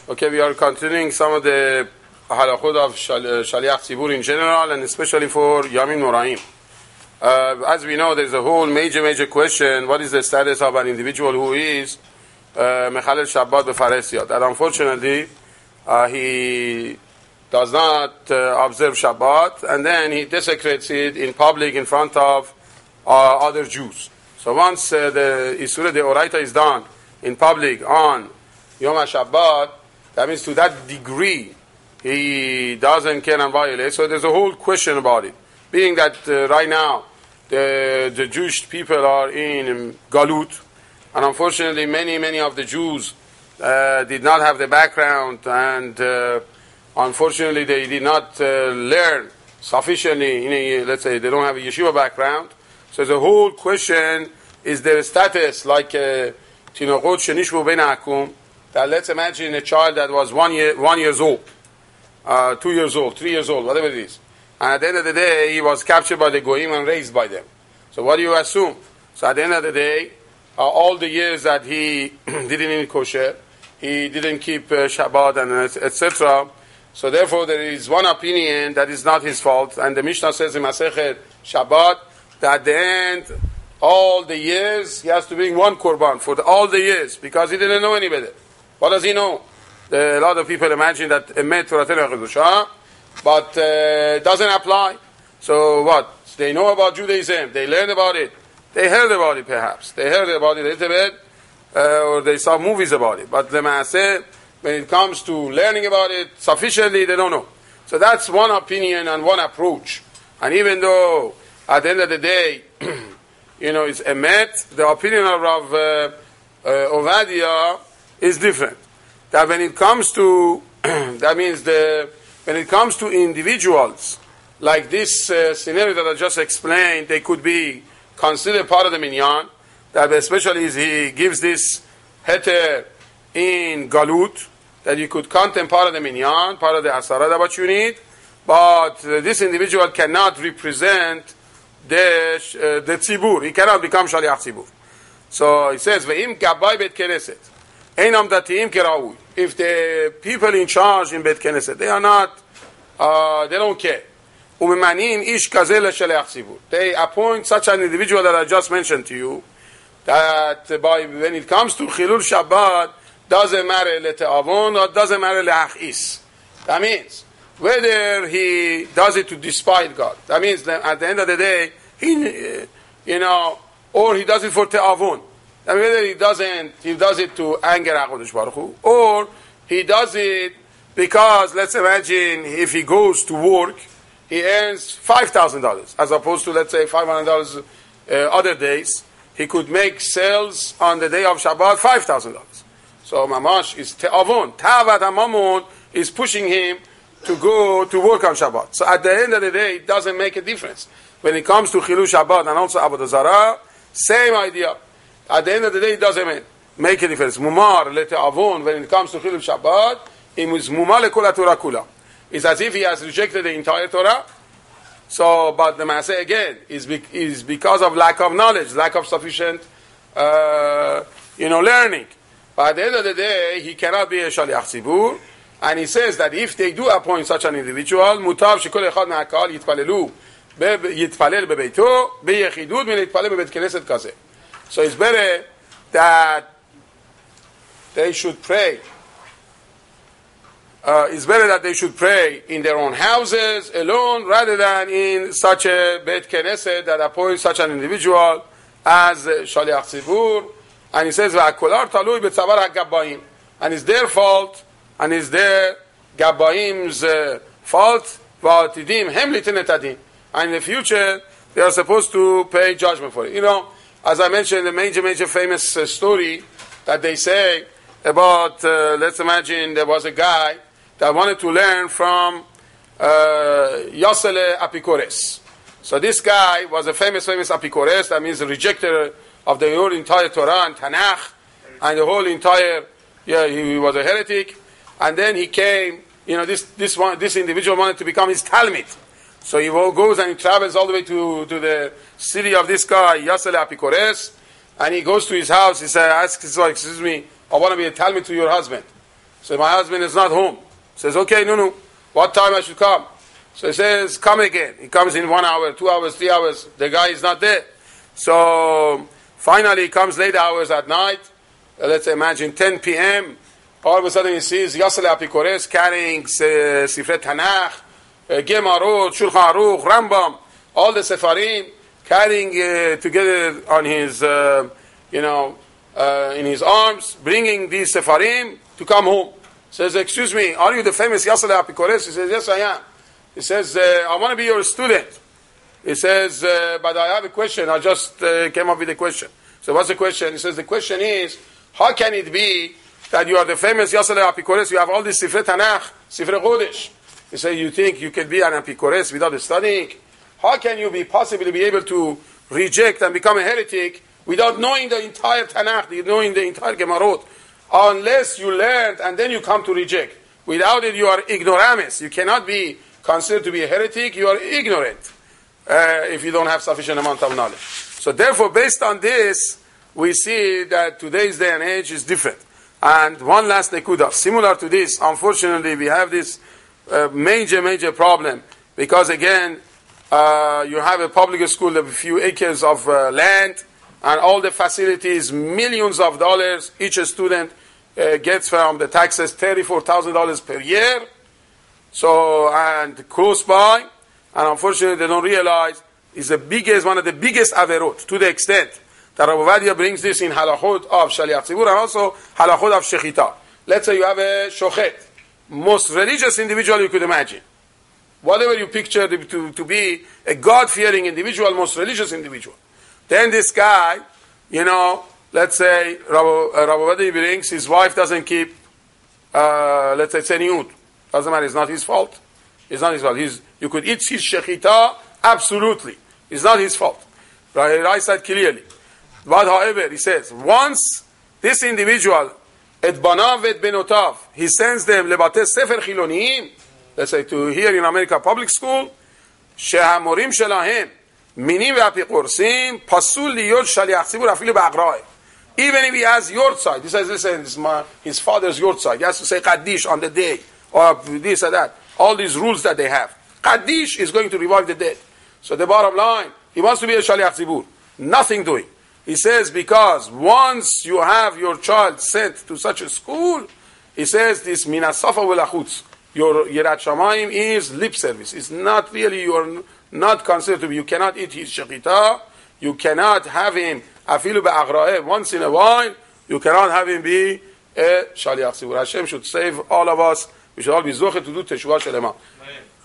Okay, we are continuing some of the halachot of Shaliach Tzibur in general, and especially for Yamim Noraim. As we know, there's a whole major question: what is the status of an individual who is Mechalel Shabbat Befaresiyat? And unfortunately, he does not observe Shabbat, and then he desecrates it in public in front of other Jews. So once the Isurah de Oraita is done in public on Yom HaShabbat, that means to that degree he doesn't care and violate. So there's a whole question about it. Being that right now the Jewish people are in Galut, and unfortunately many of the Jews did not have the background, and unfortunately they did not learn sufficiently, let's say they don't have a yeshiva background. So the whole question is their status like Tinokot Shenishvu Ben Akum. That let's imagine a child that was 1 years old, 2 years old, 3 years old, whatever it is. And at the end of the day, he was captured by the Goyim and raised by them. So what do you assume? So at the end of the day, all the years that he didn't eat kosher, he didn't keep Shabbat and etc. So therefore, there is one opinion that is not his fault. And the Mishnah says in Masechet Shabbat that at the end, all the years, he has to bring one korban for all the years because he didn't know any better. What does he know? A lot of people imagine that Emet Toratenu Chedusha, but it doesn't apply. So what? They know about Judaism. They learned about it. They heard about it perhaps. They heard about it a little bit, or they saw movies about it. But the Maaseh, when it comes to learning about it sufficiently, they don't know. So that's one opinion and one approach. And even though at the end of the day, it's Emet, the opinion of Rav Ovadia is different. That when it comes to, that means when it comes to individuals, like this scenario that I just explained, they could be considered part of the minyan, that especially as he gives this heter in Galut, that you could count them part of the minyan, part of the asara that what you need, but this individual cannot represent the tzibur. He cannot become shaliach tzibur. So he says, "Ve'im gabay bet knesset, einam datiim keraui." If the people in charge in Bet Knesset, they are not, they don't care. Umemanin ish kazeh l'shaliach tzibur. They appoint such an individual that I just mentioned to you, that when it comes to Chilul Shabbat, doesn't matter le'te'avon or doesn't matter le'achis. That means whether he does it to despite God. That means that at the end of the day, or he does it for te'avon. And whether he does it to anger HaKadosh Baruch Hu, or he does it because, let's imagine, if he goes to work, he earns $5,000, as opposed to, let's say, $500 other days. He could make sales on the day of Shabbat $5,000. So Mamash is Te'avon. Ta'avat HaMamon is pushing him to go to work on Shabbat. So at the end of the day, it doesn't make a difference. When it comes to Chilul Shabbat and also Avodah Zarah, same idea. At the end of the day, it doesn't make a difference. Mumar le'te'avon, when it comes to Chilul Shabbat, it is mumar le'kol Torah kula. It's as if he has rejected the entire Torah. So, but the Maaseh again is because of lack of knowledge, lack of sufficient, learning. But at the end of the day, he cannot be a shaliach tzibur. And he says that if they do appoint such an individual, mutav shekol echad me'akal yitpalelu yitpalel bebeito beyechidut min yitpalel bebet knesset kazeh. So it's better that they should pray. It's better that they should pray in their own houses alone, rather than in such a Bet Knesset that appoints such an individual as Shaliach Tzibur. And he says, "V'akolar talui betzavar ha'gabbaim," and it's their fault, and it's their Gabbaim's fault. V'atidim hem liten et adin, and in the future they are supposed to pay judgment for it. As I mentioned, the major famous story that they say about, let's imagine there was a guy that wanted to learn from Yosele Apikores. So this guy was a famous Apikores, that means a rejecter of the whole entire Torah and Tanakh, and the whole entire, he was a heretic. And then he came, this individual wanted to become his Talmid. So he goes and he travels all the way to the city of this guy, Yosele Apikores, and he goes to his house. He asks his wife, "Excuse me, I want to be a Talmid to your husband." So my husband is not home. Says, okay, no. What time I should come? So he says, come again. He comes in 1 hour, 2 hours, 3 hours. The guy is not there. So finally he comes late hours at night. Let's imagine 10 p.m. All of a sudden he sees Yasser Apikores carrying Sifrei Tanakh, Gemarot, Shulchan Aruch, Rambam, all the Sefarim, carrying together on his, in his arms, bringing these Sefarim to come home. Says, excuse me, are you the famous Yasser Apikores? He says, yes, I am. He says, I want to be your student. He says, but I have a question. I just came up with a question. So what's the question? He says, the question is, how can it be that you are the famous Yasser Apikores? You have all this Sifrei Tanakh, Sifrei Chodesh. He says, you think you can be an Apikores without studying? How can you possibly be able to reject and become a heretic without knowing the entire Tanakh, knowing the entire Gemarot? Unless you learned and then you come to reject. Without it, you are ignoramus. You cannot be considered to be a heretic. You are ignorant if you don't have sufficient amount of knowledge. So therefore, based on this, we see that today's day and age is different. And one last nekuda, similar to this, unfortunately, we have this major problem, because again, you have a public school with a few acres of land, and all the facilities, millions of dollars, each student gets from the taxes $34,000 per year. So, and close by, and unfortunately they don't realize, is one of the biggest averot, to the extent that Rav Ovadia brings this in halachot of Shaliach Tzibur and also halachot of Shechita. Let's say you have a shochet, most religious individual you could imagine. Whatever you picture to be a God-fearing individual, most religious individual. Then this guy, let's say Rav Ovadia brings, his wife doesn't keep, let's say tzeniut. Doesn't matter, it's not his fault. It's not his fault. You could eat his shechita, absolutely. It's not his fault. I said clearly. But however, he says, once this individual, et banav et benotav, he sends them lebate sefer chiloniyim, let's say to here in America public school, shehamorim shelahem, minim ve'apikoresim, pasul liyot shaliach tzibur afilu ba'agra'eh. Even if he has yortzeit, he says, listen, this is his father's yortzeit. He has to say kaddish on the day, or this or that. All these rules that they have. Kaddish is going to revive the dead. So the bottom line, he wants to be a shaliach tzibur. Nothing doing. He says, because once you have your child sent to such a school, he says this minasafa velachutz. Your yirat shamayim is lip service. It's not really, you are not considered to be, you cannot eat his shechita, you cannot have him afilu be'agra'eh once in a while, you cannot have him be a shaliach tzibur. Hashem should save all of us. We should all be zoche to do teshuvah shelema.